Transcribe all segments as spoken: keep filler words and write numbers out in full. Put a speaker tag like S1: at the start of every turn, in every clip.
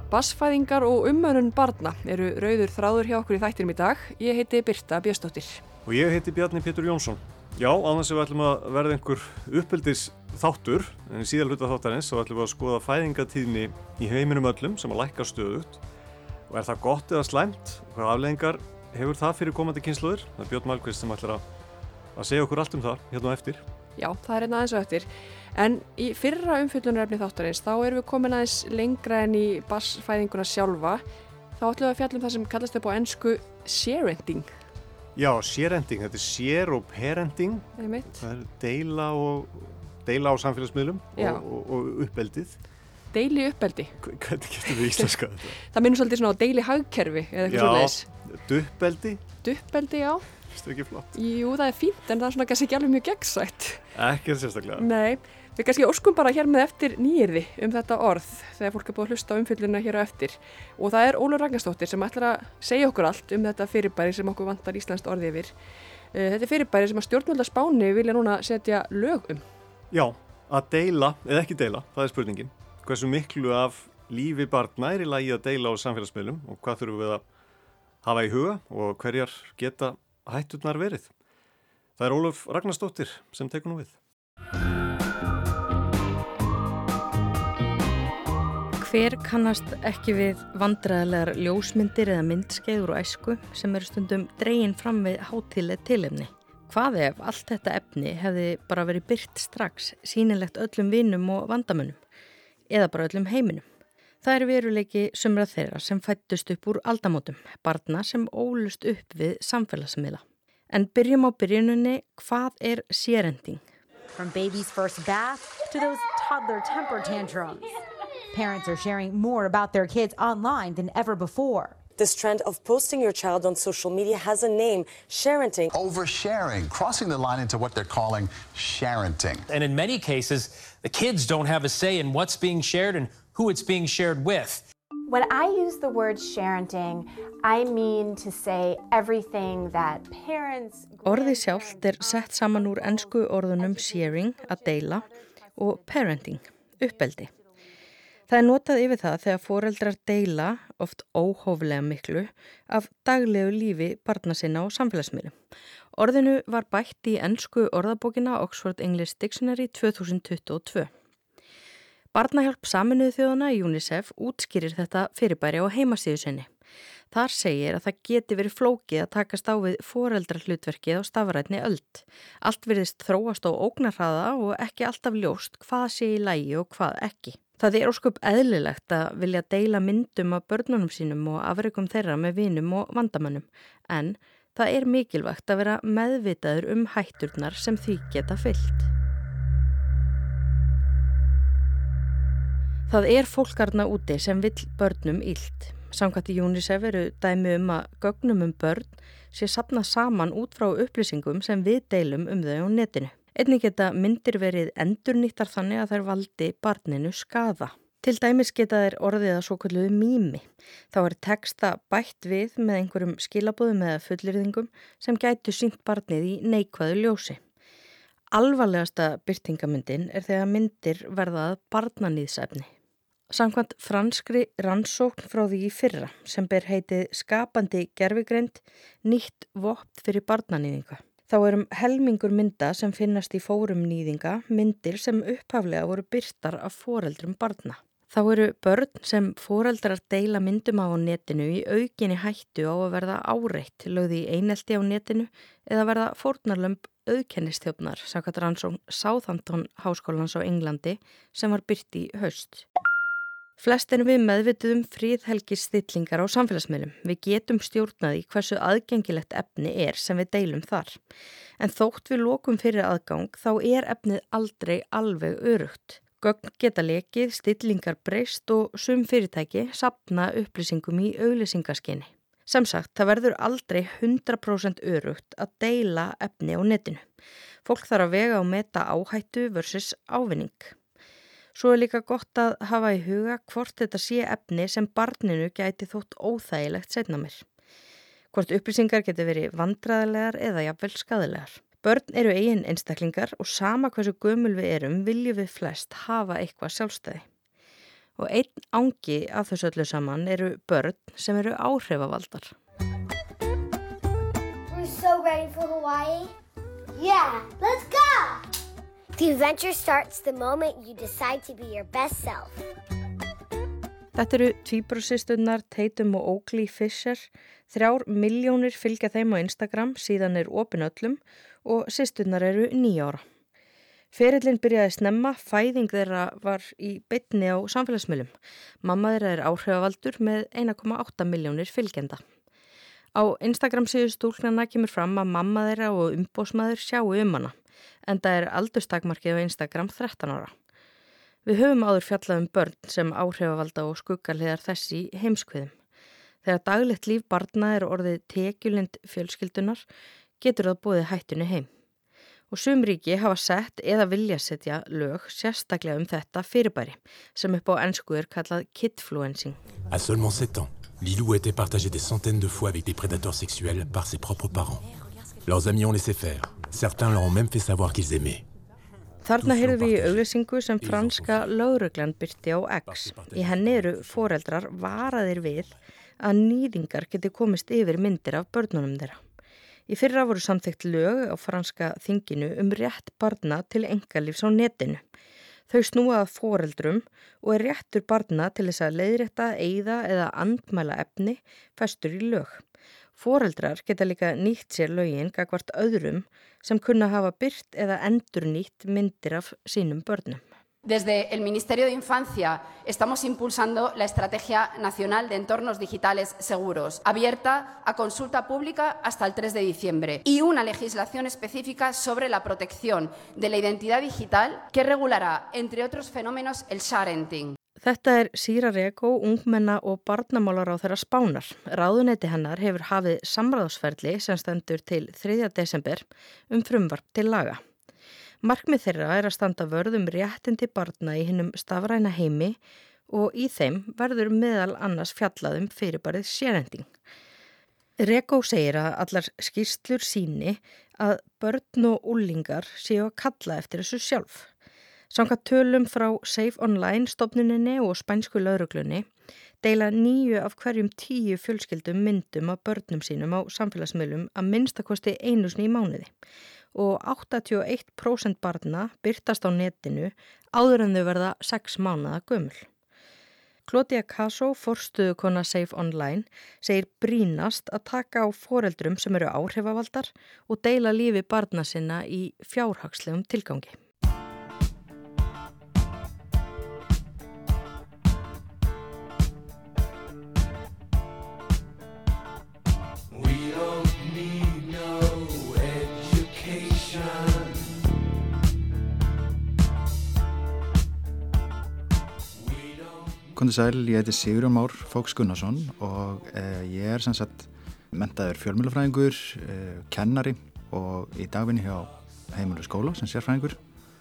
S1: Barnsfæðingar og umönnun barna eru rauður þráður hjá okkur í þættinum í dag. Ég heiti Birta Björnsdóttir.
S2: Og ég heiti Bjarni Pétur Jónsson. Já, annars við ætlum að verða einhver uppeldis þáttur, en í síðar hluta þáttarins þá ætlum við að skoða fæðingatíðni í heiminum öllum sem að lækka stöðugt. Og er það gott eða slæmt? Hvaða afleiðingar hefur það fyrir komandi kynslóðir? Það er Björn Malmquist sem ætlar að, að segja okkur allt um það hérna á eftir.
S1: Já, það er hérna aðeins á eftir. En í fyrra umfjöllunarefni þáttarins þá erum við komin aðeins lengra en í barnsfæðinguna sjálfa. Þá ætlum við að fjalla um það sem kallast upp á ensku sharenting.
S2: Já, sharenting, þetta er share og parenting.
S1: Einmitt.
S2: Það er deila og deila á samfélagsmiðlum og, og, og uppeldið.
S1: Deili uppeldi.
S2: Hvernig getur við íslenska þetta?
S1: Það minnur svolítið svona á deili hagkerfi eða eitthvað svoleiðis.
S2: Já, duppeldi.
S1: Duppeldi, já.
S2: Það er ekki flott.
S1: Jú, það er fínt, en það er svona kannski ekki alveg mjög gegnsætt.
S2: Ekki sérstaklega.
S1: Nei, við kannski óskum bara hér með eftir nýyrði um þetta orð þegar fólk er búið að hlusta á umfjöllunina hér á eftir. Og það er Ólöf Ragnarsdóttir sem ætlar að segja okkur allt um þetta fyrirbæri sem okkur vantar íslenskt orði yfir. Þetta er fyrirbæri sem að stjórnvöld á Spáni vilja núna setja lög um.
S2: Já, að deila, eða ekki deila, það er spurningin. Hversu miklu af lífi barna er í lagi að deila á samfélagsmiðlum og hvað þurfum við að hafa í huga og hverjar geta hætturnar verið. Það er Ólöf Ragnarsdóttir sem tekur nú við.
S3: Hver kannast ekki við vandræðalegar ljósmyndir eða myndskeiður og æsku sem eru stundum dregin fram við hátíðleg tilefni? Hvað ef allt þetta efni hefði bara verið birt strax, sýnilegt öllum vinum og vandamönnum, eða bara öllum heiminum? Það er veruleiki sumra þeirra sem fættust upp úr aldamótum, barna sem ólust upp við samfélagsmiðla. En byrjum á byrjuninni, hvað er sharenting?
S4: From baby's first bath to those toddler temper tantrums. Parents are sharing more about their kids online than ever before.
S5: This trend of posting your child on social media has a name, sharenting.
S6: Oversharing, crossing the line into what they're calling sharenting.
S7: And in many cases, the kids don't have a say in what's being shared and who it's being shared with.
S8: When I use the word sharenting, I mean to say everything that parents...
S3: Orðið sjálft er sett saman úr ensku orðunum sharing, að deila, og parenting, uppeldi. Það er notað yfir það þegar foreldrar deila, oft óhóflega miklu, af daglegu lífi barna sinna á samfélagsmiðlum. Orðinu var bætt í ensku orðabókina Oxford English Dictionary tvö þúsund tuttugu og tvö. Barnahjálp Sameinuðu þjóðanna UNICEF útskýrir þetta fyrirbæri á heimasíðu sinni. Þar segir að það geti verið flókið að takast á við foreldrahlutverkið á stafrænni öld. Allt virðist þróast á ógnarhraða og ekki alltaf ljóst hvað sé í lagi og hvað ekki. Það er ósköp eðlilegt að vilja deila myndum af börnunum sínum og afrekum þeirra með vinum og vandamönnum, en það er mikilvægt að vera meðvitaður um hætturnar sem því geta fylgt. Það er fólkarna úti sem vill börnum illt. Samkvæmt í UNICEF eru dæmi um að gögnum um börn sé safnað saman út frá upplýsingum sem við deilum um þau á netinu. Einnig geta myndir verið endurnýttar þannig að þær valdi barninu skaða. Til dæmis geta þær orðið að svokölluðu mými. Þá er texta bætt við með einhverjum skilabóðum eða fullyrðingum sem gætu sýnt barnið í neikvæðu ljósi. Alvarlegasta birtingamyndin er þegar myndir verðað barnaníðsefni. Samkvæmt franskri rannsókn frá því í fyrra sem ber heitið skapandi gervigreind nýtt vopn fyrir barnaníðinga. Þá erum helmingur mynda sem finnast í fórum nýðinga myndir sem upphaflega voru birtar af foreldrum barna. Þá eru börn sem foreldrar deila myndum á netinu í aukinni hættu á að verða áreitt lögð í einelti á netinu eða verða fórnarlömb auðkennistjófnar samkvæmt rannsókn Southampton háskólans á Englandi sem var birt í haust. Flest erum við meðvituð um friðhelgisstillingar á samfélagsmiðlum. Við getum stjórnaði hversu aðgengilegt efni er sem við deilum þar. En þótt við lokum fyrir aðgang þá er efnið aldrei alveg örugt. Gögn geta lekið, stillingar breyst og sum fyrirtæki safna upplýsingum í auglýsingaskyni. Sem sagt, það verður aldrei hundrað prósent örugt að deila efni á netinu. Fólk þarf að vega og meta áhættu versus ávinning. Svo er líka gott að hafa í huga hvort þetta sé efni sem barninu gæti þótt óþægilegt seinna meir. Hvort upplýsingar geti verið vandræðalegar eða jafnvel skaðilegar. Börn eru eigin einstaklingar og sama hversu gömul við erum viljum við flest hafa eitthvað sjálfstæði. Og einn angi af þessu öllu saman eru börn sem eru áhrifavaldar.
S9: We're so ready for Hawaii. Yeah, let's go! The adventure starts the moment you decide to be your best self.
S3: Þetta eru tvíburasysturnar Tatum og Oakley Fisher. Þrjár milljónir fylgja þeim á Instagram, síðan er opin öllum og systurnar eru níu ára. Ferillinn byrjaði snemma, fæðing þeirra var í beinni á samfélagsmiðlum. Mamma þeirra er áhrifavaldur með einn komma átta milljónir fylgjenda. Á Instagram síðu stúlknanna kemur fram að mamma þeirra og umboðsmaður sjáu um hana, enda er aldurstakmarkið á Instagram þrettán ára. Við höfum áður fjallað um börn sem áhrifavalda og skuggarliðar þess í heimskviðum. Þegar daglegt líf barna er orðið tekjulind fjölskyldunar, getur það boðið hættunni heim. Og sum ríki hafa sett eða vilja setja lög sérstaklega um þetta fyrirbæri, sem upp á ensku er kallað kidfluencing.
S10: À seulement sept ans, Lilou a été partagée des centaines de fois avec des prédateurs sexuels par ses propres parents. Leurs amis ont laissé faire. Certains leur ont même fait savoir qu'ils aimaient.
S3: Þarna heyrðum við í auglýsingu sem franska lögreglan birti á X. Í henni eru foreldrar varaðir við að nýðingar geti komist yfir myndir af börnunum þeirra. Í fyrra voru samþykkt lög á franska þinginu um rétt barna til einkalífs á netinu. Þau snúa að foreldrum og er réttur barna til þess að leiðrétta, eyða eða andmæla efni festur í lög. Foreldrar geta líka nýtt sér lögin gagnvart öðrum sem kunna hafa byrt eða endurnýtt myndir af sínum börnum.
S11: Desde el Ministerio de Infancia estamos impulsando la Estrategia Nacional de Entornos Digitales Seguros, abierta a consulta pública hasta el tres de diciembre, y una legislación específica sobre la protección de la identidad digital que regulará, entre otros fenómenos, el sharenting.
S3: Þetta er Síra Rego, ungmenna og barnamálaráðherra Spánar. Ráðuneyti hennar hefur hafið samráðsferli sem stendur til þriðja desember um frumvarp til laga. Markmið þeirra er að standa vörð um réttindi barna í hinum stafræna heimi og í þeim verður meðal annars fjallað um fyrirbærið sharenting. Rego segir að allar skýrslur síni að börn og unglingar séu að kalla eftir þessu sjálf. Samkvæmt tölum frá Safe Online stofnuninni og spænsku lögreglunni deila níu af hverjum tíu fjölskyldum myndum af börnum sínum á samfélagsmiðlum að minnstakosti einu sinni í mánuði og áttatíu og eitt prósent barna birtast á netinu áður en þau verða sex mánaða gömul. Claudia Caso, forstuðukona Safe Online, segir brýnast að taka á foreldrum sem eru áhrifavaldar og deila lífi barna sinna í fjárhagslegum tilgangi.
S12: Komdu sæl, ég heiti Sigurjón Már Fóks Gunnarsson og eh, ég er sem sagt menntaður fjölmiðlafræðingur, eh, kennari og í dagvinni hjá Heimili skóla sem sérfræðingur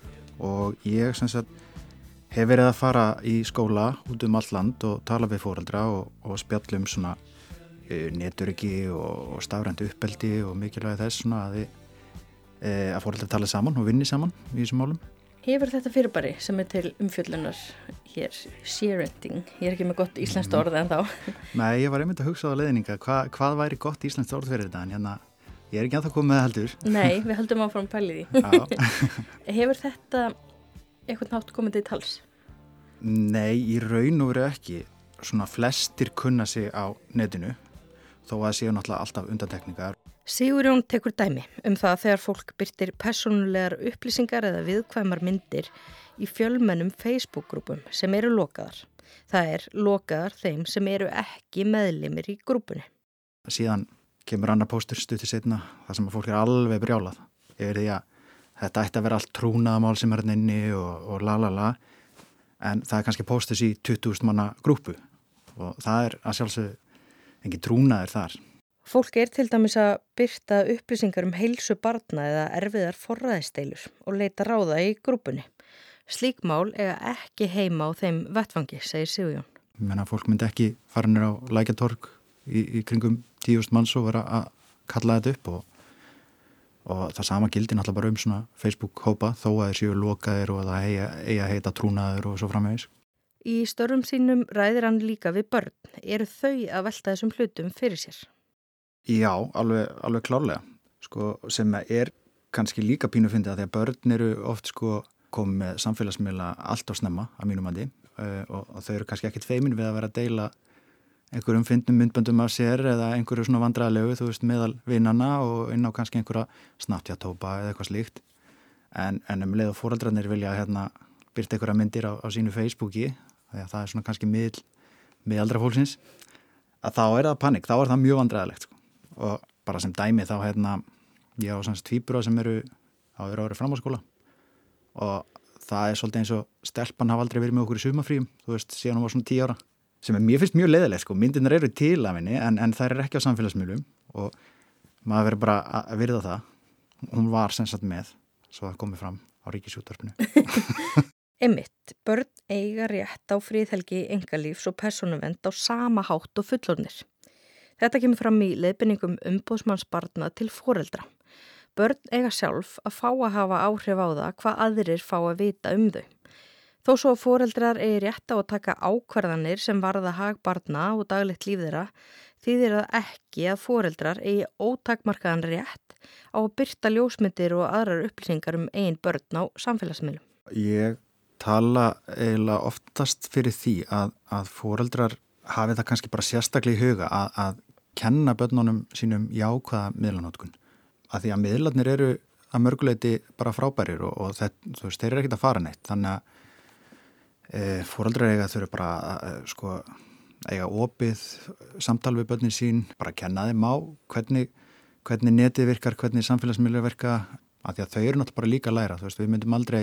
S12: og ég sem sagt hef verið að fara í skóla út um allt land og tala við foreldra og, og spjalla um svona eh, netöryggi og, og stafrænt uppeldi og mikilvægi þess svona að, eh, að foreldra tala saman og vinni saman í þessum málum.
S3: Hefur þetta fyrirbæri sem er til umfjöllunar hér, sharenting, ég er ekki með gott íslenskt orð en þá.
S12: Nei, ég var einmitt að hugsa á leiðninga, hva, hvað væri gott íslenskt orð fyrir þetta, en hérna, ég er ekki að það komið með það heldur.
S3: Nei, við höldum áfram pælið í. Hefur þetta eitthvað nátt komið til tals?
S12: Nei, í raun og veru ekki. Svona flestir kunna sig á netinu, þó að séu náttúrulega alltaf undantekningar.
S3: Sigurjón tekur dæmi um það þegar fólk birtir persónulegar upplýsingar eða viðkvæmar myndir í fjölmennum Facebook-grúpum sem eru lokaðar. Það er lokaðar þeim sem eru ekki meðlimir í grúpunni.
S12: Síðan kemur annar póstur stuttu seinna þar sem að fólk er alveg brjálað yfir því að þetta ætti að vera allt trúnaðamál sem er hérna inni og, og la la la en það er kannski póstus í tuttugu þúsund manna grúpu og það er að sjálfsögðu engin trúnaður þar.
S3: Fólk er til dæmis að birta upplýsingar um heilsu barna eða erfiðar forræðisdeilur og leita ráða í grúpunni. Slík mál eiga ekki heima á þeim vettvangi, segir Sigurjón.
S12: Ég meina, fólk myndi ekki fara niður á Lækjartorg í, í kringum tíu þúsund manns og vera að kalla þetta upp og, og það sama gildi náttúrulega bara um svona Facebook-hópa þó að þeir séu lokaðir og það eigi að heita trúnaður og svo framvegis.
S3: Í störfum sínum ræðir hann líka við börn. Eru þau að velta þessum hlutum fyrir sér?
S12: Já, alveg, alveg klárlega. Sko, sem er kannski líka pínu fyndið að því að börn eru oft sko komið með samfélagsmiðla allt á snemma að mínum mati uh, og, og þau eru kannski ekkit feimin við að vera að deila einhverjum fyndnum myndböndum af sér eða einhverju svona vandræðalegu, þú veist, meðal vinnanna og inn á kannski einhverja Snapchat-hópa eða eitthvað slíkt. En, en um leið og foreldrarnir vilja hérna byrta einhverja myndir á, á sínu Facebooki, því að það er svona kannski miðl, miðaldra fólksins, að þá er það panik, þá er það mjög vandræðalegt sko. Og bara sem dæmi þá hérna, ég á svona tvíbura sem eru á eru árið framhaldsskóla og það er svolítið eins og stelpan hafa aldrei verið með okkur í sumafríum, þú veist, síðan hún var svona tíu ára, sem er mér finnst mjög leiðilegt sko, myndirnar eru til af henni en, en þær eru ekki á samfélagsmiðlum og maður verður bara að virða það, hún var sem sagt með, svo það komið fram á Ríkisútvarpinu.
S3: Einmitt, börn eiga rétt á friðhelgi einkalífs og persónuvernd á sama hátt og fullorðnir. Þetta kemur fram í leiðbeiningum umboðsmanns barna til foreldra. Börn eiga sjálf að fá að hafa áhrif á það hvað aðrir fá að vita um þau. Þó svo að foreldrar eigi rétt á að taka ákvarðanir sem varða hag barna og daglegt líf þeirra, þýðir það ekki að foreldrar eigi ótakmarkaðan rétt á að birta ljósmyndir og aðrar upplýsingar um eigin börn á samfélagsmiðlum.
S12: Ég tala eiginlega oftast fyrir því að, að foreldrar hafi það kannski bara sérstaklega í huga að, að kenna börnunum sínum jákvæða miðlanótkun. Að því að miðlarnir eru að mörguleiti bara frábærir og, og það, þú veist, þeir eru ekkert að fara neitt. Þannig að e, foreldrar eiga þurfa bara að sko, eiga opið samtal við börnin sín, bara kenna þeim á hvernig, hvernig netið virkar, hvernig samfélagsmiðlar virka, að því að þau eru náttúrulega bara líka að læra. Þú veist, við myndum aldrei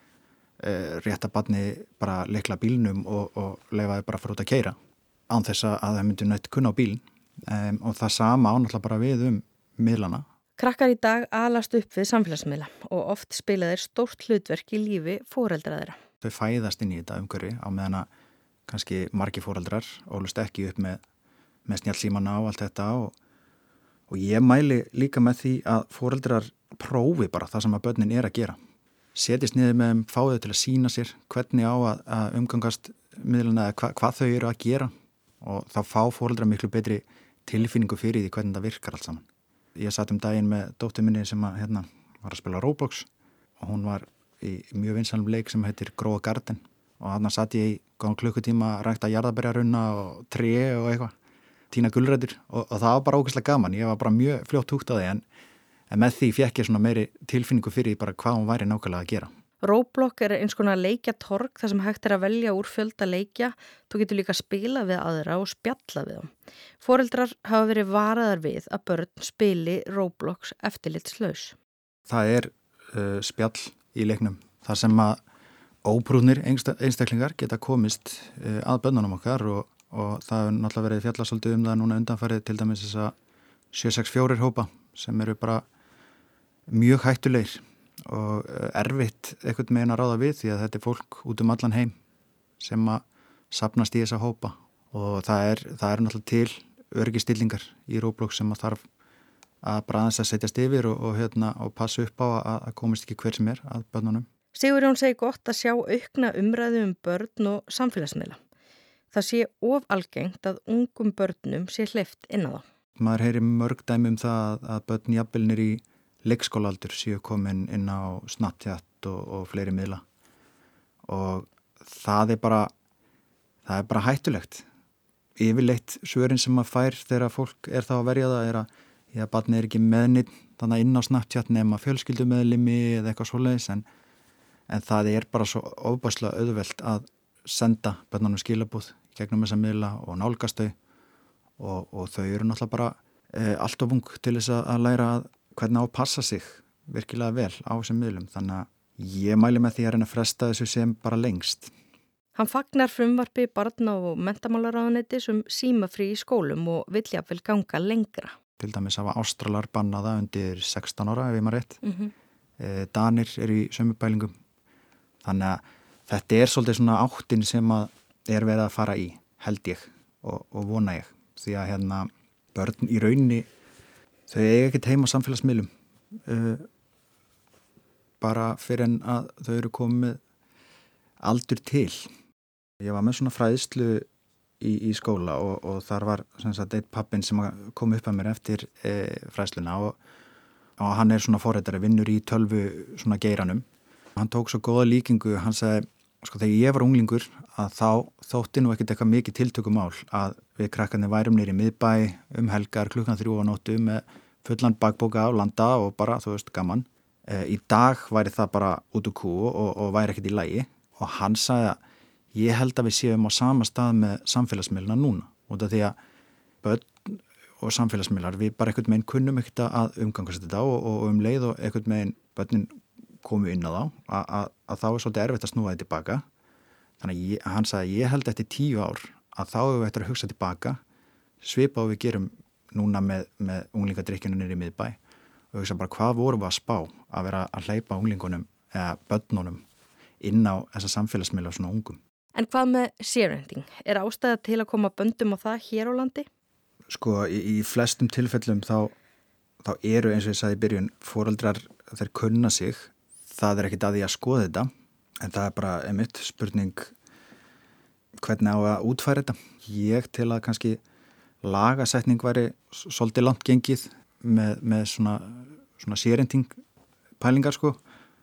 S12: e, rétta barni bara leikla bílnum og, og leyfa þau bara fyrir út að keyra án þess að það myndi nöytt kunna á bílinn um, og það sama ánáttúrulega bara við um miðlana.
S3: Krakkar í dag alast upp við samfélagsmiðla og oft spila þeir stórt hlutverk í lífi foreldra þeirra.
S12: Þau fæðast inn í þetta umhverfi á meðan að kannski margir foreldrar ólust ekki upp með, með snjallsímana og allt þetta og, og ég mæli líka með því að foreldrar prófi bara það sem að börnin er að gera. Setjist niður með þeim, fá þau til að sína sér hvernig á að, að umgangast miðlana eða hva, hvað þau eru að gera og þá fá foreldrar miklu betri tilfinningu fyrir því hvernig það virkar allt saman. Ég satt um daginn með dóttur minni sem að, hérna, var að spila Roblox og hún var í mjög vinsalum leik sem heitir Grow a Garden og þarna satt ég í góðan klukkutíma að rækta jarðarberjarunna og tré og eitthvað, tína gulrætur og, og það var bara ógeðslega gaman. Ég var bara mjög fljótt húgt á því en, en með því fékk ég svona meiri tilfinningu fyrir bara hvað hún væri nákvæmlega að gera.
S3: Roblox er eins konar leikjatorg þar sem hægt er að velja úr fjölda leikja. Þú getur líka spila við aðra og spjalla við þeim. Foreldrar hafa verið varaðar við að börn spili Roblox eftirlitslaus.
S12: Það er uh, spjall í leiknum þar sem að óprúðnir einstaklingar geta komist uh, að börnunum okkar og, og það hefur náttúrulega verið fjallað svolítið um það núna undanfarið til dæmis þess að sjö sex fjögur hópa sem eru bara mjög hættulegir og erfitt einhvern meginn að ráða við því að þetta er fólk út um allan heim sem að safnast í þessa hópa og það er, það er náttúrulega til öryggisstillingar í Roblox sem að þarf að bara aðeins að setjast yfir og, og, hérna, og passa upp á að, að komist ekki hver sem er að börnunum.
S3: Sigurjón segir gott að sjá aukna umræðu um börn og samfélagsmiðla. Það sé of algengt að ungum börnum sé hleypt inn á þá.
S12: Maður heyri mörg dæmi um það að börn jafnvelnir í leikskólaldur séu komin inn á Snapchat og, og fleiri miðla og það er bara það er bara hættulegt. Yfirleitt svörin sem maður fær þegar fólk er þá að verja það er að já, barnið er ekki meðnitt þannig inn á Snapchat nema fjölskyldumeðlimi eða eitthvað svoleiðis en, en það er bara svo ofbærslega auðvelt að senda börnunum skilabúð gegnum þessa miðla og nálgast þau og, og þau eru náttúrulega bara e, allt of ung til þess að læra að hvernig á að passa sig virkilega vel á þessum miðlum. Þannig að ég mæli með því að reyna að fresta þessu sem bara lengst.
S3: Hann fagnar frumvarpi barna- og menntamálaráðuneytis um símafrí í skólum og vill jafnvel ganga lengra.
S12: Til dæmis hafa Ástralar bannaða undir sextán ára ef ég maður rétt.
S3: Mm-hmm.
S12: e, Danir eru í sömu pælingum. Þannig að þetta er svolítið svona áttin sem að er verið að fara í, held ég og, og vona ég. Því að hérna börn í rauninni þau eiga ekkert heima á samfélagsmiðlum uh, bara fyrir en að þau eru komið aldur til. Ég var með svona fræðslu í, í skóla og, og þar var sem sagt eitt pappin sem kom upp að mér eftir e, fræðsluna og, og hann er svona forritari, vinnur í tölvu svona geiranum. Hann tók svo góða líkingu, hann sagði, sko þegar ég var unglingur að þá þótti nú ekkert eitthvað mikið tiltökumál að við krakkarnir værum niður í miðbæ um helgar klukkan þrjú á nóttu með fullan bakbóka á landa og bara, þú veist, gaman. E, í dag væri það bara út úr kú og, og væri ekkert í lagi og hann sagði að ég held að við séum á sama stað með samfélagsmiðluna núna út af því að börn og samfélagsmiðlar, við bara einhvern veginn kunnum ekkert að umgangast þetta og, og um leið og einhvern veginn börnin komu inn á þá, að, að, að þá er svolítið erfitt að snúa þetta tilbaka. Þannig að ég, hann sagði, ég held eftir tíu ár að þá hefur við eftir að hugsa tilbaka, svipa og við gerum núna með, með unglingadrykkjunum niður í miðbæ og hugsa bara hvað vorum við að spá að vera að hleypa unglingunum eða börnunum inn á þessa samfélagsmiðla svona ungum.
S3: En hvað með sharing? Er ástæða til að koma böndum á það hér á landi?
S12: Sko, í, í flestum tilfellum þá, þá eru eins og ég sagði í byrjun, foreldrar þeir kunna sig, það er ekkit að því að skoða þetta, en það er bara einmitt spurning hvernig á að útfæra þetta. Ég til að kannski lagasetning væri svolítið langt gengið með, með svona, svona sharing pælingar sko,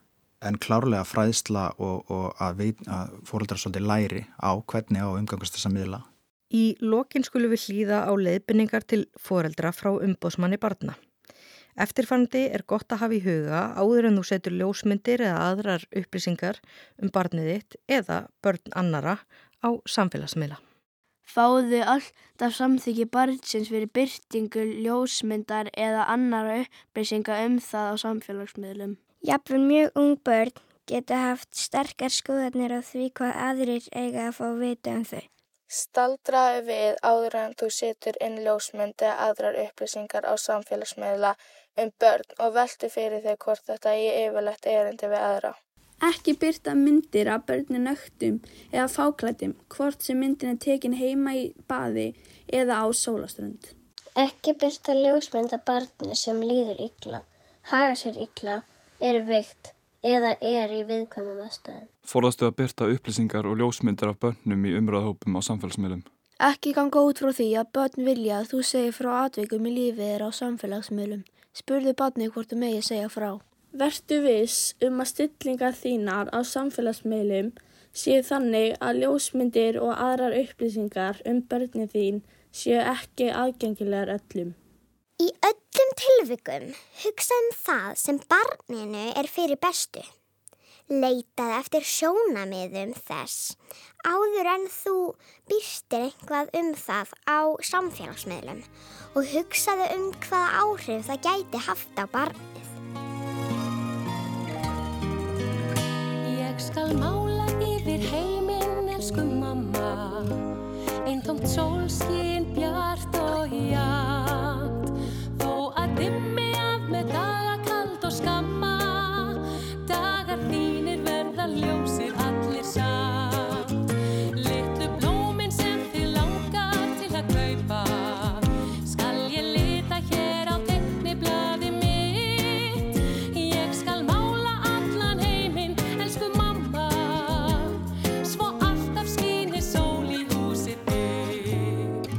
S12: en klárlega fræðsla og, og að, veit, að foreldrar svolítið læri á hvernig á umgangast þessa miðla.
S3: Í lokin skulum við hlýða á leiðbeiningar til foreldra frá umboðsmanni barna. Eftirfarandi er gott að hafa í huga áður en þú setur ljósmyndir eða aðrar upplýsingar um barnið þitt eða börn annara á samfélagsmiðla.
S13: Fáðu alltaf samþykki barnsins fyrir birtingu ljósmyndar eða annara upplýsingar um það á samfélagsmiðlum.
S9: Jafnvel mjög ung börn geta haft sterkar skoðanir á því hvað aðrir eiga að fá vita um þau.
S14: Staldraðu við áður en þú setur inn ljósmynd eða aðrar upplýsingar á samfélagsmiðla um börn og veltu fyrir þau hvort þetta í yfirleitt erindi við aðra.
S13: Ekki birta myndir af börnin nöktum eða fáklæddum, hvort sem myndin er tekin heima í baði eða á sólaströnd.
S9: Ekki birta ljósmynd af barni sem líður illa, hagar sér illa, er veikt eða er í viðkvæmum aðstæðum.
S15: Forðastu að birta upplýsingar og ljósmyndir af börnum í umræðahópum á samfélagsmiðlum.
S13: Ekki ganga út frá því að börn vilja að þú segir frá atvikum í lífið þeirra á samfélagsmiðlum. Spurðu barnið hvort þú megi segja frá. Vertu viss um að stillingar þínar á samfélagsmiðlum séu þannig að ljósmyndir og aðrar upplýsingar um börnið þín séu ekki aðgengilegar öllum.
S9: Í öllum tilvikum hugsa um það sem barninu er fyrir bestu. Leitaðu eftir sjónarmiðum þess áður en þú birtir eitthvað um það á samfélagsmiðlum og hugsaðu um hvaða áhrif það gæti haft á barnið.
S16: Ég skal mála yfir heiminn, elsku mamma, eintómt sólskin bjart og jafnt, þó að dimmi af með daga kald og skamma, dagar þínir verða ljósir allir samt. Litlu blómin sem þig langar til að kaupa, skal ég lita hér á teikniblaði mitt. Ég skal mála allan heiminn, elsku mamma, svo alltaf skínir sól í húsið þitt.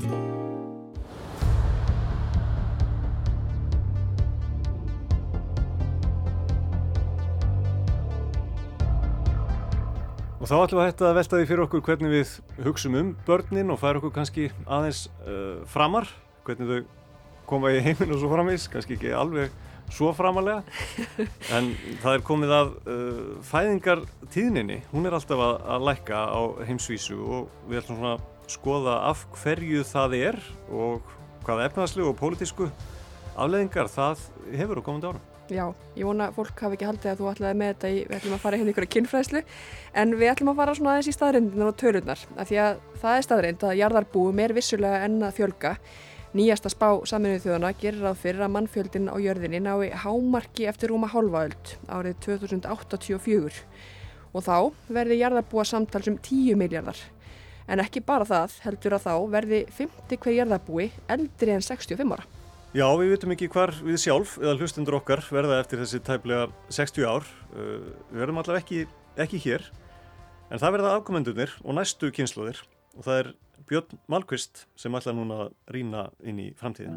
S2: Og þá ætlum við að hætta að velta því fyrir okkur hvernig við hugsum um börnin og færa okkur kannski aðeins uh, framar, hvernig þau koma í heiminn og svo framvís, kannski ekki alveg svo framalega, en það er komið að uh, fæðingartíðninni, hún er alltaf að, að lækka á heimsvísu og við ætlum svona að skoða af hverju það er og hvaða efnahagslegu og pólitísku afleiðingar það hefur á komandi árum.
S1: Já, ég vona að fólk hafi ekki haldið að þú ætlaði með þetta í, við ætlum að fara hérna ykkur að kynfræðslu, en við ætlum að fara svona aðeins í staðreyndirnar og tölurnar, af því að það er staðreynd að jarðarbúum er vissulega enn að fjölga. Nýjasta spá Sameinuðu þjóðanna gerir ráð fyrir að mannfjöldin á jörðinni nái hámarki eftir rúma hálfa öld árið tvö þúsund áttatíu og fjögur og þá verði jarðarbúa samtals um tíu milljarðar. En ekki bara það, heldur að þá verði fimmti hver jarðarbúi eldri en sextíu og fimm ára.
S2: Já, við vitum ekki hvar við sjálf eða hlustendur okkar verða eftir þessi tæplega sextíu ár. Uh, við verðum allavega ekki, ekki hér. En það verða afkomendurnir og næstu kynslóðir og það er Björn Malmquist sem ætlar núna að rýna inn í framtíðina.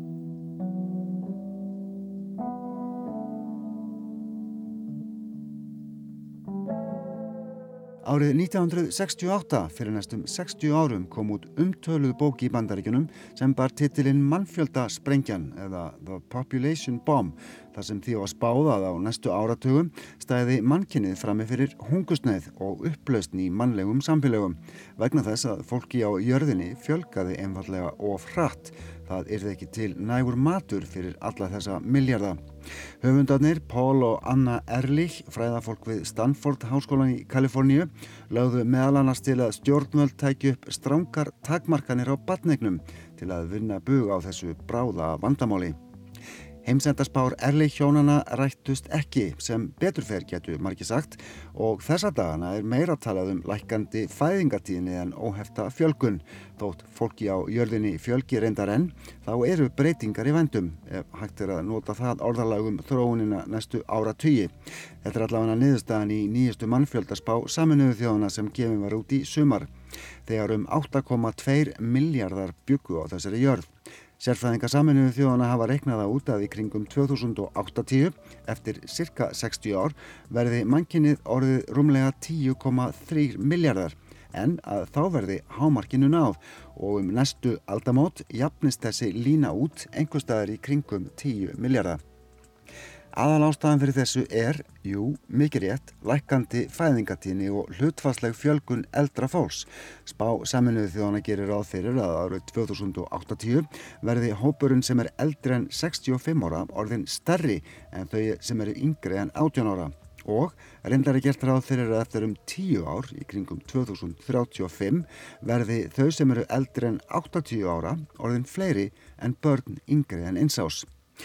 S17: Árið nítján hundruð sextíu og átta, fyrir næstum sextíu árum, kom út umtöluð bók í Bandaríkjunum sem bar titilinn Mannfjöldasprengjan eða The Population Bomb, þar sem því var spáð að á næstu áratugum stæði mannkynið frammi fyrir hungursneyð og upplausn í mannlegum samfélögum vegna þess að fólki á jörðinni fjölgaði einfaldlega of hratt. Það yrði ekki til nægur matur fyrir alla þessa milljarða. Höfundarnir Paul og Anna Ehrlich, fræðafólk við Stanford háskólan í Kaliforníu, lögðu meðal annars til að stjórnvöld tæki upp strangar takmarkanir á barneignum til að vinna bug á þessu bráða vandamáli. Heimsendaspár Ehrlich hjónanna rættust ekki, sem betur fer getur margir sagt, og þessa dagana er meira talað um lækkandi fæðingatíðni en óhefta fjölgun. Þótt fólki á jörðinni fjölgi reyndar enn, þá eru breytingar í vændum, ef hægt er að nota það orðalagum þróunina næstu áratugi. Þetta er allavega niðurstaðan í nýjustu mannfjöldaspá Sameinuðu þjóðanna sem gefin var út í sumar. Þegar um átta komma tveir milljarðar bjuggu á þessari jörð. Sérfræðingar Sameinuðu þjóðanna hafa reiknað það út að í kringum tvö þúsund áttatíu, eftir sirka sextíu ár, verði mannkynið orðið rúmlega tíu komma þrír milljarðar, en að þá verði hámarkinu náð og um næstu aldamót jafnist þessi lína út einhvers staðar í kringum tíu milljarða. Aðalástæðan fyrir þessu er, jú, mikið rétt, lækkandi fæðingatíðni og hlutfallsleg fjölgun eldra fólks. Spá Sameinuðu þjóðanna gerir ráð fyrir að árið tvö þúsund áttatíu verði hópurinn sem er eldri en sextíu og fimm ára orðinn stærri en þau sem eru yngri en átján ára. Og reyndar er gert ráð fyrir að eftir um tíu ár, í kringum tvö þúsund þrjátíu og fimm, verði þau sem eru eldri en áttatíu ára orðin fleiri en börn yngri en eins árs.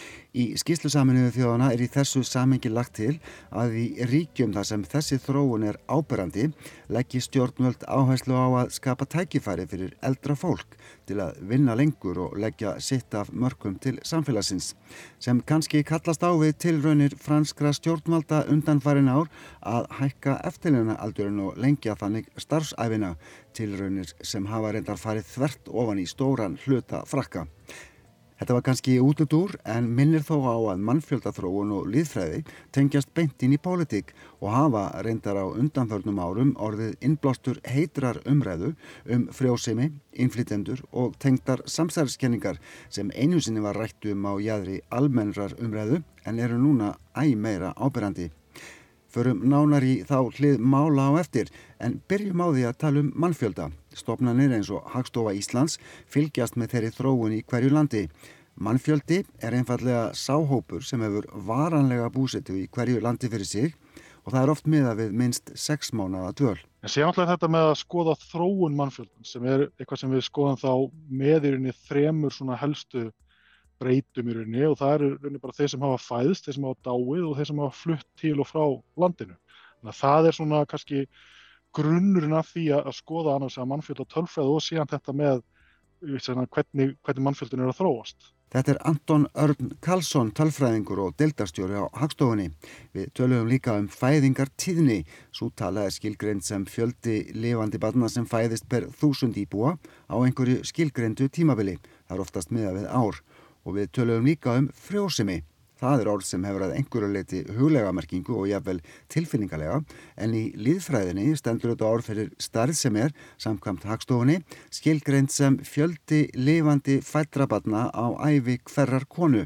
S17: Í skýrslu Sameinuðu þjóðanna er í þessu samhengi lagt til að í ríkjum þar sem þessi þróun er áberandi leggi stjórnvöld áherslu á að skapa tækifæri fyrir eldra fólk til að vinna lengur og leggja sitt af mörkum til samfélagsins, sem kannski kallast á við tilraunir franskra stjórnvalda undanfarin ár að hækka eftirlaunaldurinn og lengja þannig starfsævina, tilraunir sem hafa reyndar farið þvert ofan í stóran hluta Frakka. Þetta var kannski útúrdúr en minnir þó á að mannfjöldaþróun og lýðfræði tengjast beint inn í pólitík og hafa reyndar á undanförnum árum orðið innblástur heitrar umræðu um frjósemi, innflytjendur og tengdar samsæriskenningar sem einu sinni var rætt um á jaðri almennrar umræðu en eru núna æ meira áberandi. Förum nánar í þá hlið mála á eftir, en byrjum á því að tala um mannfjölda. Stofnanir eins og Hagstofa Íslands fylgjast með þeirri þróun í hverju landi. Mannfjöldi er einfallega sáhópur sem hefur varanlega búsetu í hverju landi fyrir sig og það er oft miðað við minnst sex mánaða dvöl.
S18: En séum alltaf þetta með að skoða þróun mannfjöldan sem er eitthvað sem við skoðum þá með í rauninni þremur svona helstu breytum í rauninni og það eru rauninni bara þeir sem hafa fæðst, þeir sem hafa dáið og þeir sem hafa flutt til og frá landinu. Þannig að það er svona kannski grunnurinn af því að skoða annars að mannfjölda tölfræði og síðan þetta með svona, hvernig, hvernig mannfjöldin er að þróast.
S17: Þetta er Anton Örn Karlsson, tölfræðingur og deildarstjóri á Hagstofunni. Við töluðum líka um fæðingartíðni. Sú tala er skilgreind sem fjöldi lifandi barna sem fæðist per þúsund íbúa á einhverju skilgreindu tímabili. Það er oftast miðað við ár. Og við töluðum líka um frjósemi. Það er orð sem hefur að einhverju leyti huglega merkingu og jafnvel tilfinningalega, en í lýðfræðinni stendur þetta orð fyrir stærð sem er, samkvæmt Hagstofunni, skilgreind sem fjöldi lifandi fæddra barna á ævi hverrar konu.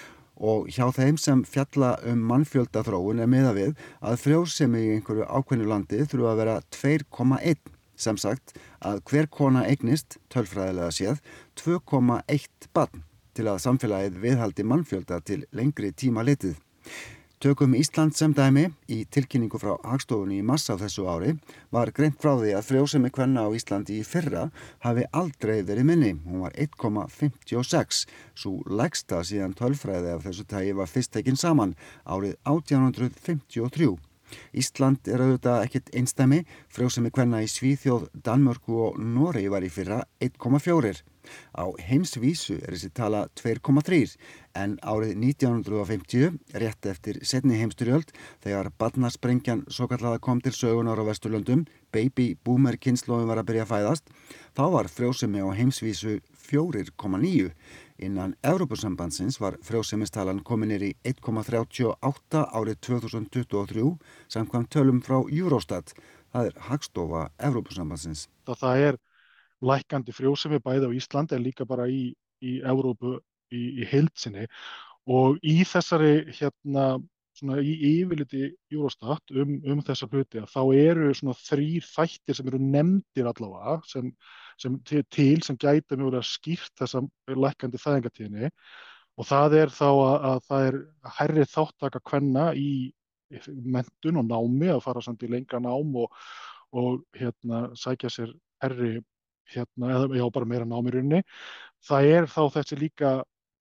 S17: Og hjá þeim sem fjalla um mannfjöldaþróun er miðað við að frjósemi í einhverju ákveðnu landi þurfa að vera tvö komma eitt, sem sagt að hver kona eignist, tölfræðilega séð, tvö komma eitt barn. Til að samfélagið viðhaldi mannfjölda til lengri tíma litið. Tökum Ísland sem dæmi. Í tilkynningu frá Hagstofunni í mars á þessu ári var greint frá því að frjósemi kvenna á Íslandi í fyrra hafi aldrei verið minni. Hún var eitt komma fimmtíu og sex, svo lægsta síðan tölfræði af þessu tagi var fyrst tekin saman árið átján hundruð fimmtíu og þrjú. Ísland er auðvitað ekkert einsdæmi, frjósemi kvenna í Svíþjóð, Danmörku og Noregi var í fyrra eitt komma fjögur. Á heimsvísu er þessi tala tvö komma þrjú en árið nítján hundruð fimmtíu, rétt eftir seinni heimsstyrjöld, þegar barnasprengjan svokallaða kom til sögunar á Vesturlöndum, baby boomer kynslóðin var að byrja að fæðast, þá var frjósemi á heimsvísu fjögur komma níu. Innan Evrópusambandsins var frjósemistalan komin niður í eitt komma þrjátíu og átta árið tvö þúsund tuttugu og þrjú samkvæmt tölum frá Eurostat. Það er Hagstofa Evrópusambandsins.
S18: Það er lækkandi frjósemi bæði á Íslandi en líka bara í, í Evrópu í, í heild sinni og í þessari hérna svona í yfirliti Eurostat um, um þessa hluti að þá eru svona þrír þættir sem eru nefndir allavega sem, sem til, til sem gæta mjög skýrt þessa lækkandi fæðingartíðni og það er þá að, að það er hærri þáttaka kvenna í menntun og námi að fara samt í lengra nám og, og hérna sækja sér hærri hérna eða já bara meira nám í rauninni. Það er þá þessi líka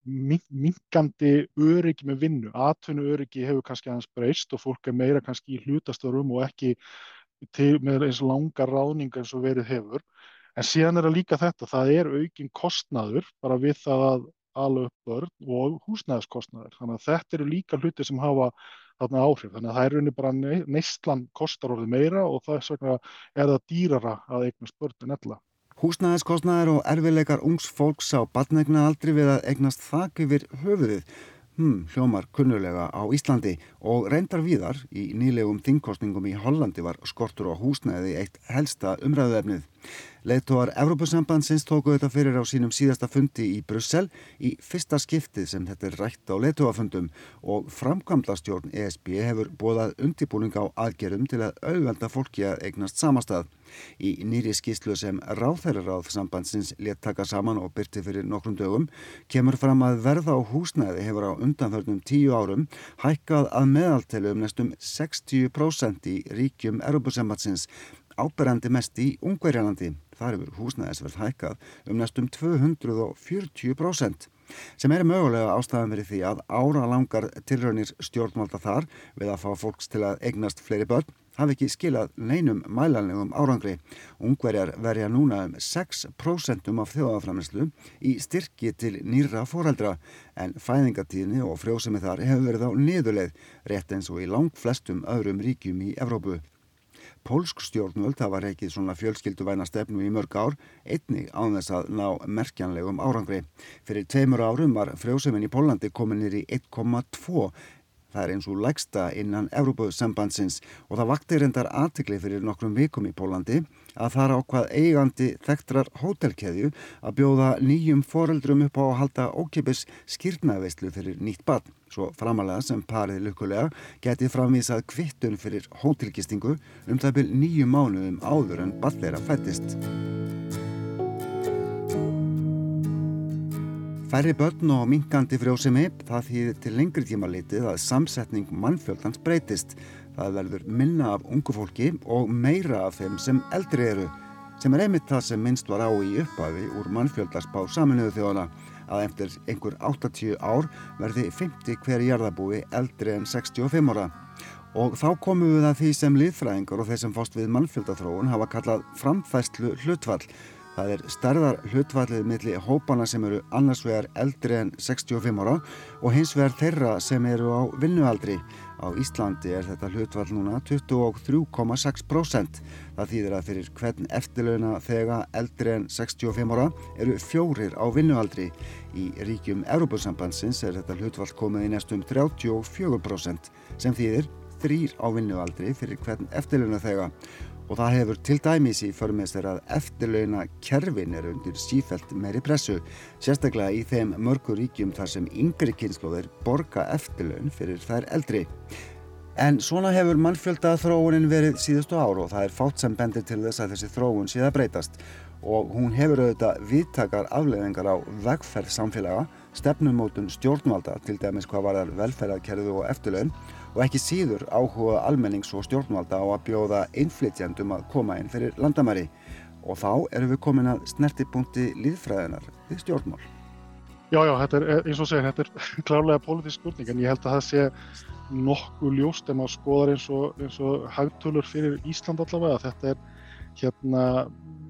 S18: minnkandi öryggi með vinnu. Atvinnuöryggi hefur kannski aðeins breyst og fólk er meira kannski í hlutastörum og ekki til, með eins langar ráðningar eins og verið hefur. En síðan er það líka þetta, það er aukinn kostnaður bara við það að ala upp börn og húsnæðiskostnaður. Þannig að þetta eru líka hluti sem hafa þarna áhrif. Þannig að það er rauninni bara neyslan kostar orðið meira og þess vegna er það dýrara að eignast börn en ella.
S17: Húsnæðiskostnaður og erfiðleikar ungs fólks á barneignaaldri við að eignast þak yfir höfuðið. Hmm, hljómar kunnulega á Íslandi og reyndar víðar í nýlegum þingkosningum í Hollandi var skortur á húsnæði eitt helsta umræðuefnið. Leiðtogar Evrópusambandsins tóku þetta fyrir á sínum síðasta fundi í Brussel í fyrsta skiptið sem þetta er rætt á leiðtogafundum og framkvæmdastjórn E S B hefur boðað undirbúning á aðgerðum til að auðvelda fólki að eignast samastað. Í nýrri skýrslu sem ráðherraráð sambandsins lét taka saman og birti fyrir nokkrum dögum kemur fram að verð á húsnæði hefur á undanförnum tíu árum hækkað að meðaltali um næstum sextíu prósent í ríkjum Evrópusambandsins, áberandi mest í Ungverjalandi. Þar hefur húsnæðisverð hækkað um næstum tvö hundruð fjörutíu prósent. Sem er mögulega ástæðan fyrir því að áralangar tilraunir stjórnvalda þar við að fá fólks til að eignast fleiri börn hafi ekki skilað neinum mælanlegum árangri. Ungverjar verja núna um sex prósent af þjóðarframleiðslu í styrki til nýrra foreldra en fæðingartíðni og frjósemi þar hefur verið á niðurleið, rétt eins og í langflestum öðrum ríkjum í Evrópu. Pólsk stjórnvöld hafa reikið svona fjölskylduvæna stefnu í mörg ár, einnig án þess að ná merkjanlegum árangri. Fyrir tveimur árum var frjósemin í Pólandi komin niður í eitt komma tvö. Það er eins og lægsta innan Evrópusambandsins og það vakti reyndar athygli fyrir nokkrum vikum í Pólandi að þar ákvað eigandi þekktrar hótelkeðju að bjóða nýjum foreldrum upp á að halda ókeypis skírnaveislu fyrir nýtt barn. Svo framalega sem parið lukkulega geti framvísað kvittun fyrir hótelgistingu um það bil níu mánuðum áður en barn þeirra fæddist. Færri börn og minnkandi frjósemi, það þýðir til lengri tíma litið að samsetning mannfjöldans breytist. Það verður minna af ungu fólki og meira af þeim sem eldri eru, sem er einmitt það sem minnst var á í upphafi úr mannfjöldaspá Sameinuðu þjóðanna, að eftir einhver áttatíu ár verði fimmti hver jarðarbúi eldri en sextíu og fimm ára. Og þá komum við að því sem lýðfræðingar og þeir sem fást við mannfjöldaþróun hafa kallað framfærslu hlutfall. Það er stærðar hlutfallið milli hópana sem eru annars vegar eldri en sextíu og fimm ára og hins vegar þeirra sem eru á vinnualdri. Á Íslandi er þetta hlutfall núna tuttugu og þrjú komma sex prósent. Það þýðir að fyrir hvern eftirlauna þega eldri en sextíu og fimm ára eru fjórir á vinnualdri. Í ríkjum Evrópusambandsins er þetta hlutfall komið í næstum þrjátíu og fjögur prósent sem þýðir þrír á vinnualdri fyrir hvern eftirlauna þega. Og það hefur til dæmis í för með sér að eftirlauna kerfin er undir sífellt meiri pressu, sérstaklega í þeim mörgu ríkjum þar sem yngri kynslóðir borga eftirlaun fyrir þær eldri. En svona hefur mannfjöldaþróunin verið síðustu ár og það er fátt sem bendir til þess að þessi þróun sé að breytast. Og hún hefur auðvitað víðtækar afleiðingar á vegferð samfélaga, stefnumótun stjórnvalda, til dæmis hvað varðar velferðarkerfi og eftirlaun, og ekki síður áhuga almennings og stjórnvalda á að bjóða innflytjendum að koma inn fyrir landamæri. Og þá erum við komin að snertipunkti lýðfræðinar við stjórnmál.
S18: Já, já, þetta er, eins og segir, þetta er klárlega pólitísk spurning, en ég held að það sé nokkuð ljóst ef maður skoðar eins og, eins og hagtölur fyrir Ísland allavega. Þetta er hérna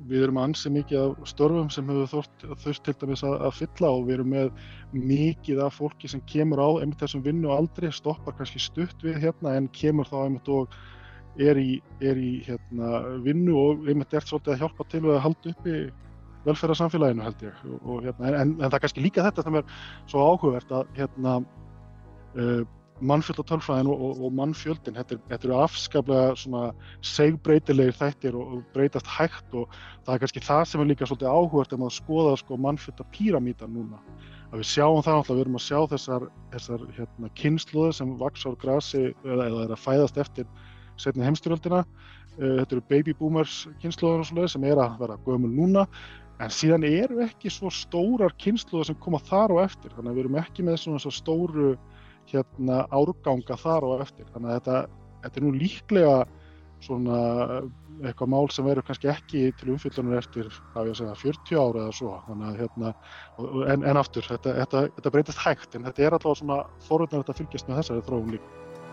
S18: við erum ansi mikið af störfum sem hefur þurft til dæmis að, að fylla og við erum með mikið af fólki sem kemur á einmitt þessum vinnu aldrei, stoppar kannski stutt við hérna en kemur þá einmitt og er í, er í hérna, vinnu og einmitt er svolítið að hjálpa til við að halda uppi velferðarsamfélaginu held ég. Og, og, hérna, en, en það er kannski líka þetta sem er svo áhugavert að hérna, uh, mannfjöldatölfræðin og, og, og mannfjöldin, þetta, er, þetta eru afskaplega svona segbreytilegir þættir og, og breytast hægt og það er kannski það sem er líka svolítið áhugavert ef maður skoða sko, mannfjöldapíramídan núna. Að við sjáum það náttúrulega, við erum að sjá þessar, þessar hérna, kynslóðir sem vaxa úr grasi eða, eða er að fæðast eftir seinni heimsstyrjöldina. Uh, þetta eru baby boomers kynslóðir og svoleiðis sem er að vera gömul núna. En síðan eru ekki svo stórar kynslóðir sem koma þar og eftir, þannig að við erum ekki með svona svo stóru hérna, árganga þar og eftir. Þannig að þetta, þetta er nú líklega svona eitthvað mál sem verður kannski ekki til umfjöllunar eftir, hvað ég að segja, fjörutíu ára eða svo. Þannig að hérna, en, en aftur, þetta, þetta, þetta breytist hægt, en þetta er allavega svona forvitnilegt að fylgjast með þessari þróun líka.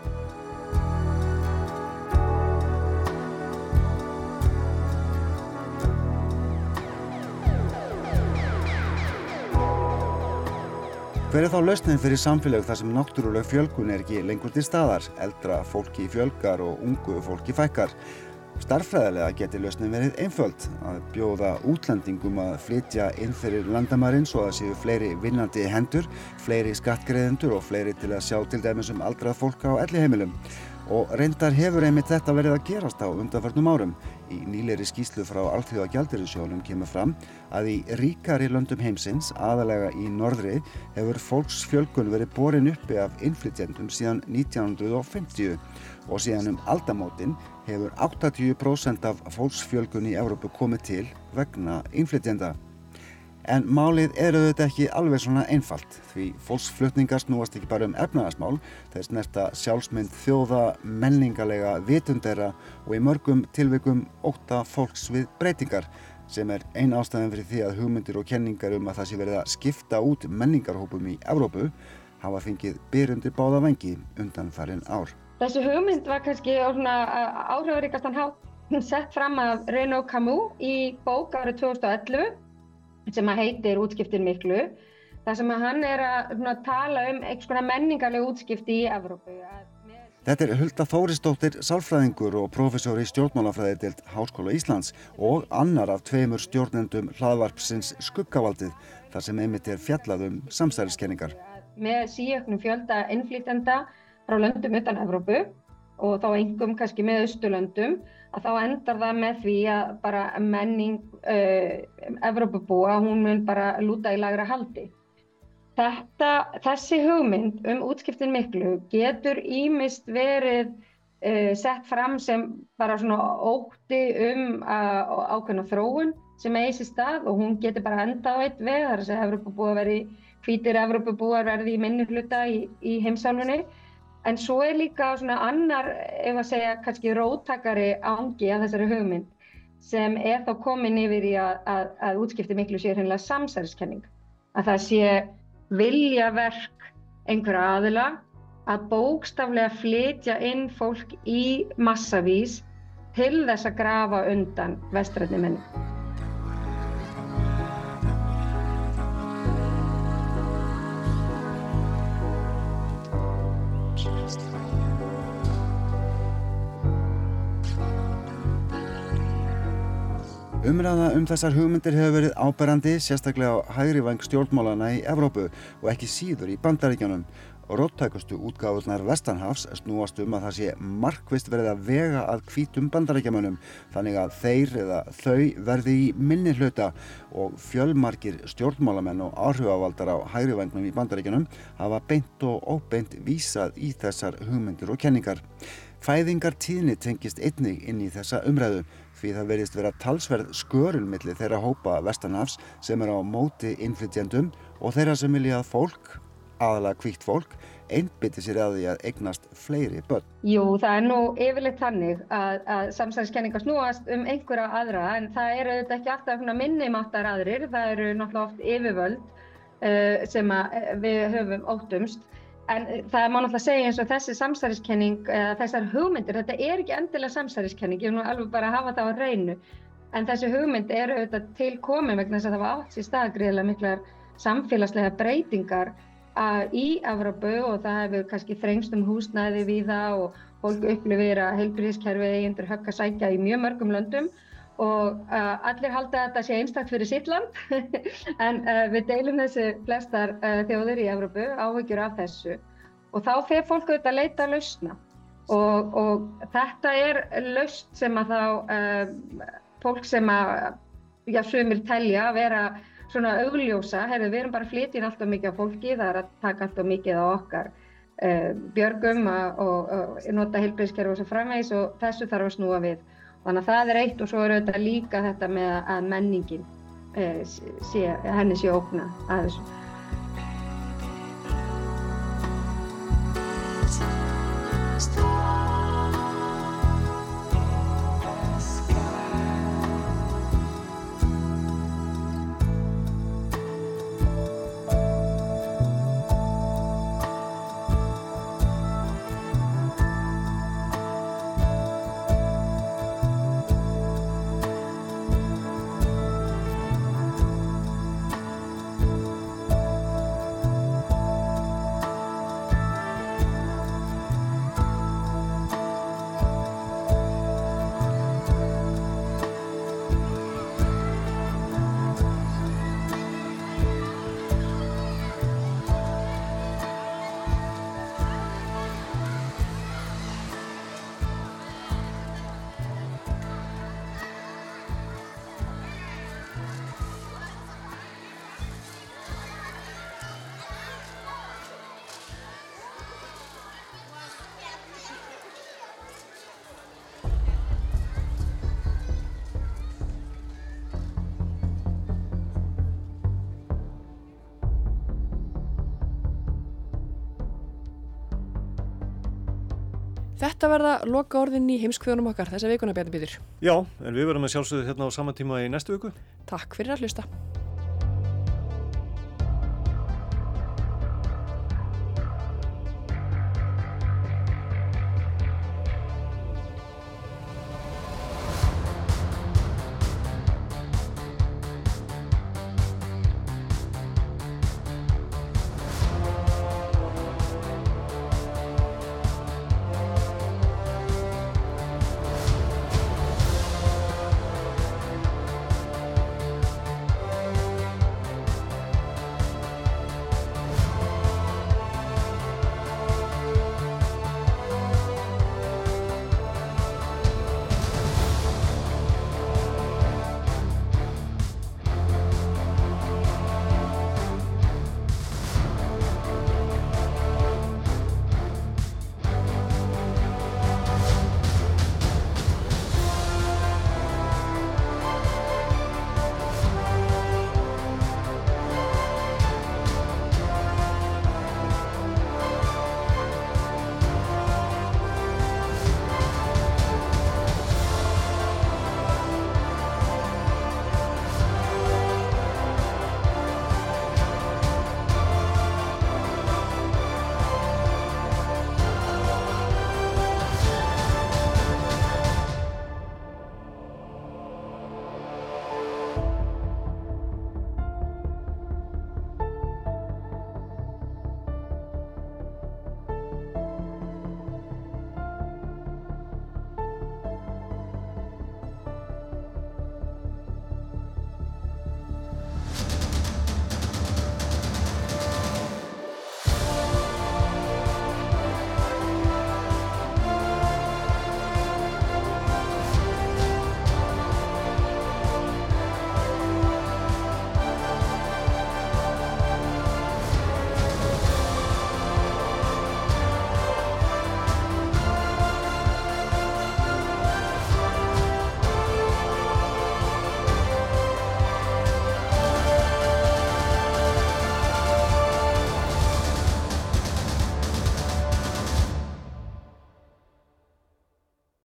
S17: Hver er þá lausnin fyrir samfélag þar sem náttúruleg fjölgun er ekki lengur til staðar, eldra fólki fjölgar og ungu fólki fækkar? Stærðfræðilega geti lausnin verið einföld, að bjóða útlendingum að flytja inn fyrir landamærin svo að séu fleiri vinnandi hendur, fleiri skattgreiðendur og fleiri til að sjá til dæmis um aldrað fólk á elliheimilum. Og reyndar hefur einmitt þetta verið að gerast á undanförnum árum. Í nýlegri skýrslu frá Alþjóðagjaldeyrissjóðnum kemur fram að í ríkari löndum heimsins, aðalega í norðri, hefur fólksfjölgun verið borin uppi af innflytjendum síðan nítján hundruð fimmtíu og síðan um aldamótin hefur áttatíu prósent af fólksfjölgun í Evrópu komið til vegna innflytjenda. En málið er auðvitað ekki alveg svona einfalt, því fólksflutningar snúast ekki bara um efnahagsmál, þeir snerta sjálfsmynd þjóða, menningarlega vitund þeirra og í mörgum tilvikum ótta fólks við breytingar, sem er ein ástæðan fyrir því að hugmyndir og kenningar um að það sé verið að skipta út menningarhópum í Evrópu hafa fengið byr undir báða vængi undanfarin ár.
S19: Þessi hugmynd var kannski á svona áhrifaríkastan hátt sett fram af Renaud Camus í bók árið tvö þúsund og ellefu. Sem að heitir Útskiptin miklu, þar sem að hann er að, að tala um einhvers konar menningarleg útskipti í Evrópu.
S17: Þetta er Hulda Þórisdóttir, sálfræðingur og prófessor í stjórnmálafræðideild Háskóla Íslands og annar af tveimur stjórnendum hlaðvarpsins Skuggavaldið, þar sem einmitt er fjallað um samsæriskenningar.
S19: Með síauknum fjölda innflytjenda frá löndum utan Evrópu og þá einkum kannski með Austurlöndum, að þá endar það með því að bara menning uh, Evrópubúa, hún mun bara lúta í lægra haldi. Þetta, þessi hugmynd um útskiptin miklu getur ýmist verið uh, sett fram sem bara svona ótti um uh, ákveðna þróun sem eigi sér stað og hún getur bara enda á einn veg, þar að segja Evrópubúar verði, hvítir Evrópubúar verði í minni hluta í, í heimsálfunni. En svo er líka svona annar, ef að segja, kannski róttakari angi af þessari hugmynd sem er þá komin yfir í að, að, að útskipti miklu sé hreinlega samsæriskenning. Að það sé viljaverk einhverja aðila að bókstaflega flytja inn fólk í massavís til þess að grafa undan vestrænni menningu.
S17: Umræða um þessar hugmyndir hefur verið áberandi, sérstaklega á hægri væng stjórnmálana í Evrópu og ekki síður í Bandaríkjunum. Róttækustu útgáfurnar vestanhafs snúast um að það sé markvisst verið að vega að hvítum Bandaríkjamönnum, þannig að þeir eða þau verði í minni hluta og fjölmargir stjórnmálamenn og áhrifavaldar á hægri vængnum í Bandaríkjunum hafa beint og óbeint vísað í þessar hugmyndir og kenningar. Fæðingartíðni tengist einnig inn í þessa umræðu, því það verðist vera talsverð skörul milli þeirra hópa vestanhafs sem er á móti innflytjendum og þeirra sem vilja að fólk, aðalega hvítt fólk, einbeiti sér að því að eignast fleiri börn.
S19: Jú, það er nú yfirleitt þannig að, að samsæriskenningar snúast um einhverja aðra, en það eru auðvitað ekki alltaf minnimáttar aðrir, það eru náttúrulega oft yfirvöld uh, sem að við höfum óttumst. En það má náttúrulega segja eins og þessi samsæriskenning, eða þessar hugmyndir, þetta er ekki endilega samsæriskenning, ég vil nú alveg bara hafa það á hreinu. en þessi hugmynd er auðvitað til komin vegna þess að það var átt sér stað gríðarlega miklar samfélagslega breytingar í Evrópu og það hefur kannski þrengst um húsnæði víða og fólk upplifir að heilbrigðiskerfið eigi undir högg að sækja í mjög mörgum löndum og uh, allir halda að þetta sé einstakt fyrir sitt land en uh, við deilum þessu flestar uh, þjóðir í Evrópu áhyggjur af þessu og þá fer fólk auðvitað að leita lausna og, og þetta er lausn sem að þá uh, fólk sem að já, sumir telja að vera svona augljósa, herðu við erum bara að flytja inn alltaf mikið á fólki, það er að taka alltaf mikið á okkar uh, björgum og, og, og nota heilbrigðiskerfi og svo framvegis og þessu þarf að snúa við. Þannig að það er eitt og svo er auðvitað líka þetta með að menningin uh, sé, henni sé ógna að þessu.
S1: Þetta verða loka orðin í heimskviðunum okkar þessa vikuna, Bjarni Pétur.
S2: Já, en við verðum að sjálfsögðu hérna á sama tíma í næstu viku.
S1: Takk fyrir að hlusta.